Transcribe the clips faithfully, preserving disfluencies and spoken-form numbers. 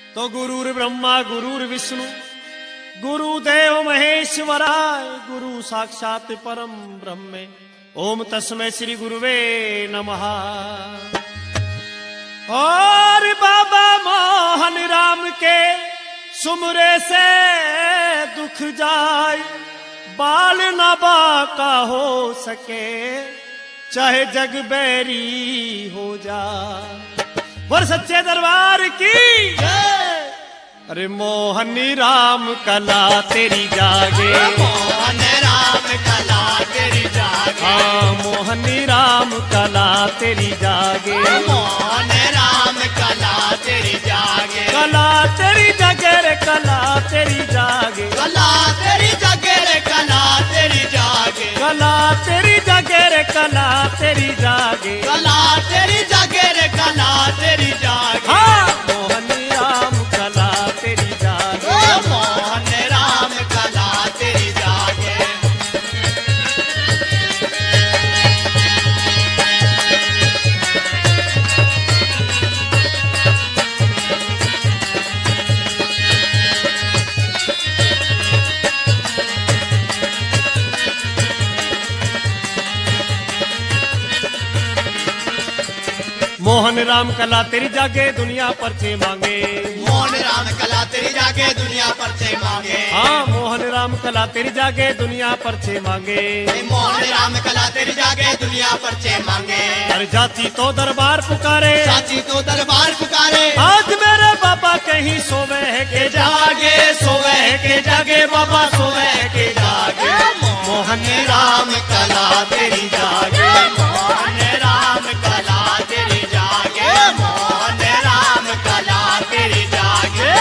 तो गुरुर् ब्रह्मा गुरुर्विष्णु गुरुदेव महेश्वराय गुरु साक्षात परम ब्रह्मे ओम तस्मै श्री गुरुवे नमः। और बाबा मोहन राम के सुमरे से दुख जाए, बाल न बाका हो सके, चाहे जग बैरी हो जाए। और सच्चे दरबार की अरे मोहनी राम कला तेरी जागे, मोहन राम कला तेरी जागे, हाँ मोहनी राम कला तेरी जागे, मोहन राम कला तेरी जागे, कला तेरी जागे रे कला तेरी जागे, कला तेरी जागे रे कला तेरी जागे, कला तेरी जागे रे कला तेरी जागे, कला तेरी जागे रे कला तेरी जागे, हाँ मोहनी राम कला तेरी जागे, ओ मोहन राम कला तेरी जागे। मोहन राम कला तेरी जागे दुनिया पर से मांगे, मोहन राम कला तेरी जागे दुनिया पर से मांगे, हाँ मोहन राम कला तेरी जागे दुनिया पर से मांगे, मोहन राम कला तेरी जागे दुनिया पर से मांगे, हर जाति तो दरबार पुकारे, साची तो दरबार पुकारे, आज मेरे बाबा कहीं सोवे है के जागे, सोवे है के जागे बाबा सोवे है के जागे, मोहन राम कला तेरी जागे, मोहन राम कला तेरी जागे, मोहन राम कला तेरी जागे।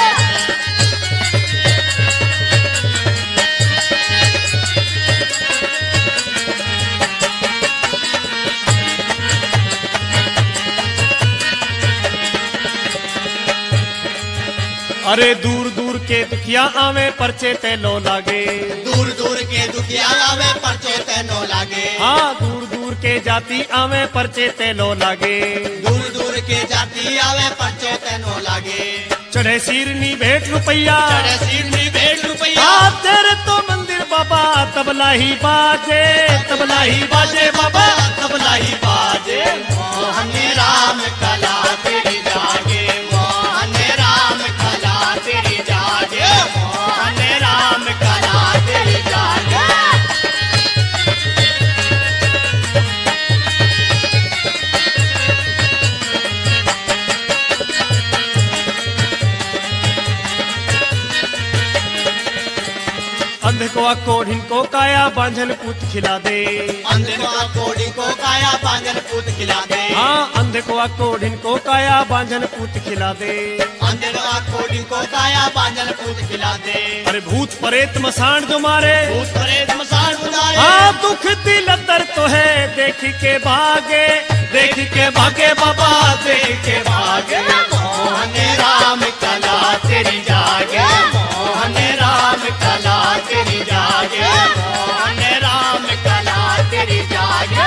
अरे दूर दूर के दुखिया आवे परचे तेलो लागे, दूर दूर के दुखिया आवे परचे तेनो लागे, हाँ दूर दूर के जाति आवे परचे तेलो लागे, दूर दूर के जाति आवे परचे तेनो लागे, चढ़े सिरनी भेंट रुपैया, चढ़े सिरनी भेंट रुपैया, हाँ तेरे तो मंदिर बाबा तबला ही बाजे, तबला ही बाजे बाबा तबला ही बाजे, मोहन राम कला तेरी जागे, मोहन राम कला तेरी जागे, मोहन राम कला तेरी जागे। अंध को अकोढ़िन को काया बांझल पूत खिला दे, अंध को कोड़ी को काया बांझन पूत खिला दे, हाँ अंध को अकोढ़िन को काया बांझल पूत खिला दे, अंध को कोड़ी को काया बांझन पूत खिला दे, अरे भूत परेत मसाण जो मारे, भूत परेत मसान उतारे, हाँ दुख दिल दर तो है देख के भागे, देख के भागे बाबा देख के भागे, मोहन राम कला तेरी जागे, मोहन राम कला तेरी जागे, मोहन राम कला तेरी जागे।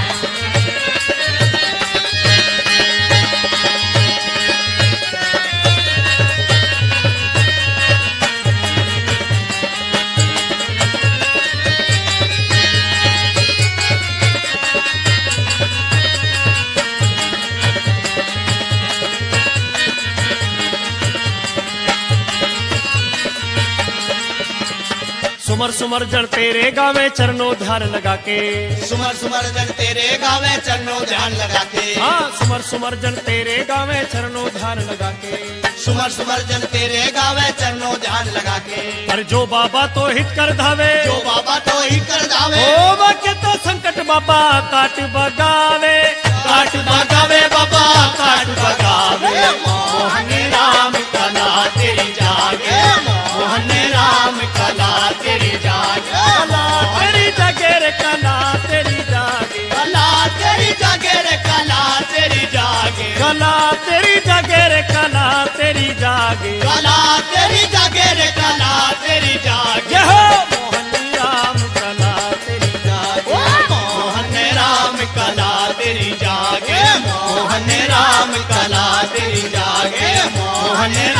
सुमर सुमर जन तेरे गावे चरणों ध्यान लगा के, सुमर सुमर जन तेरे गावे चरणों ध्यान लगा के, हाँ सुमर सुमर जन तेरे गावे चरणों ध्यान लगा के, सुमर सुमर जन तेरे गावे चरणों ध्यान लगा के, अरे जो बाबा तो हित कर धावे, जो बाबा तो ही कर दावे, ओ बाके तो संकट बाबा काट बगावे, काट बगावे बाबा काट बगावे, मोहन राम कला तेरी जागे, मोहन राम कला तेरी जागे, कला तेरी जागे रे कला तेरी जागे, कला तेरी जागे रे कला तेरी जागे, कला तेरी जागे रे कला तेरी जागे, कला तेरी जागे रे कला तेरी जागे, जय हो मोहन राम कला तेरी जागे, मोहन राम कला तेरी जागे, मोहन राम कला तेरी जागे, मोहन